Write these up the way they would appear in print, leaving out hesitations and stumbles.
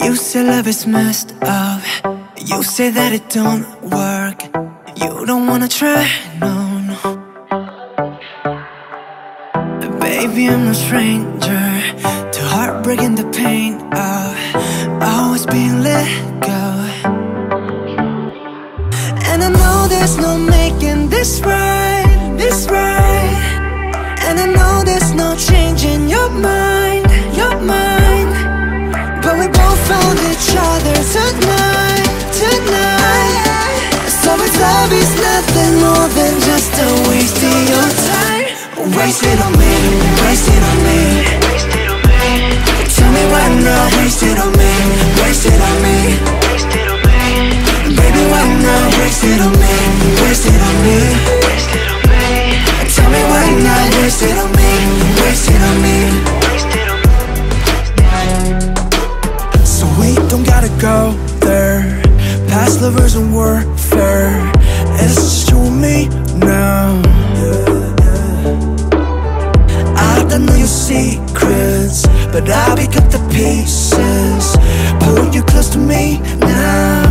You say love is messed up. You say that it don't work. You don't wanna try, no, no. Baby, I'm no stranger to heartbreak and the pain of always being let go. And I know there's no making this right, this right. And I know there's no changing your mind, your mind. But we both found each other tonight, tonight. So it's love is nothing more than just a waste of your time. Waste it on me, waste it on me. Tell me why not, waste it on me, waste it on me. Baby, why not, waste it on me, waste it on me. Tell me why not, waste it on me, waste it on me. So we don't gotta go there. Past lovers and warfare. It's just you and me now. I don't know your secrets, but I pick up the pieces, pull you close to me now.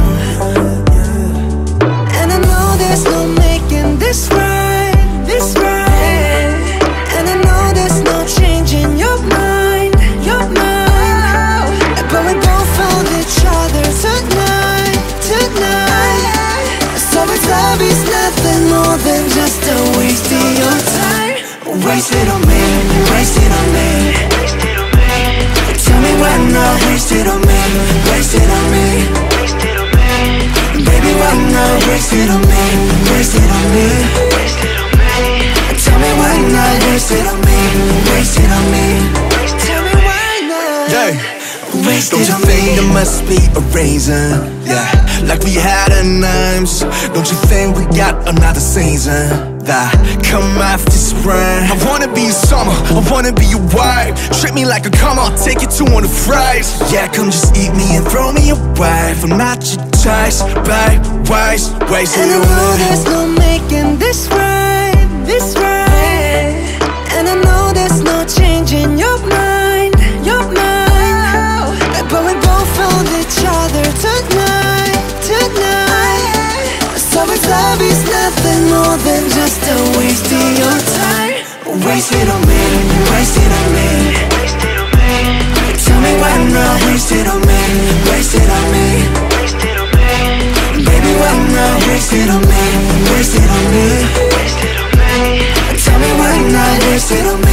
And I know there's no making this right, this right. And I know there's no changing your mind, your mind. But we both found each other tonight, tonight. So it's love is nothing more than just a waste of your time. Waste it on me, waste it on me. Tell me why not, waste it on me, waste it on me. Baby, why not, waste it on me, waste it on me. Tell me why not, waste it on me, waste it on me. Tell me why not, waste it on me. Don't you think there must be a reason? Yeah, like we had a names. Don't you think we got another season that come after spring? I wanna be your summer, I wanna be your wife. Treat me like a come, I'll take you to one of the fries. Yeah, come just eat me and throw me away. I'm not your choice, babe, waste it away. And I know there's no making this right, this right. And I know there's no changing your mind, your mind. But we both found each other tonight, tonight. So it's love is nothing more than just a waste of your time. Waste it on me, waste it on me. Tell me why not, waste it on me, waste it on me. Baby, why not, waste it on me, waste it on me. Tell me why not, waste it on me.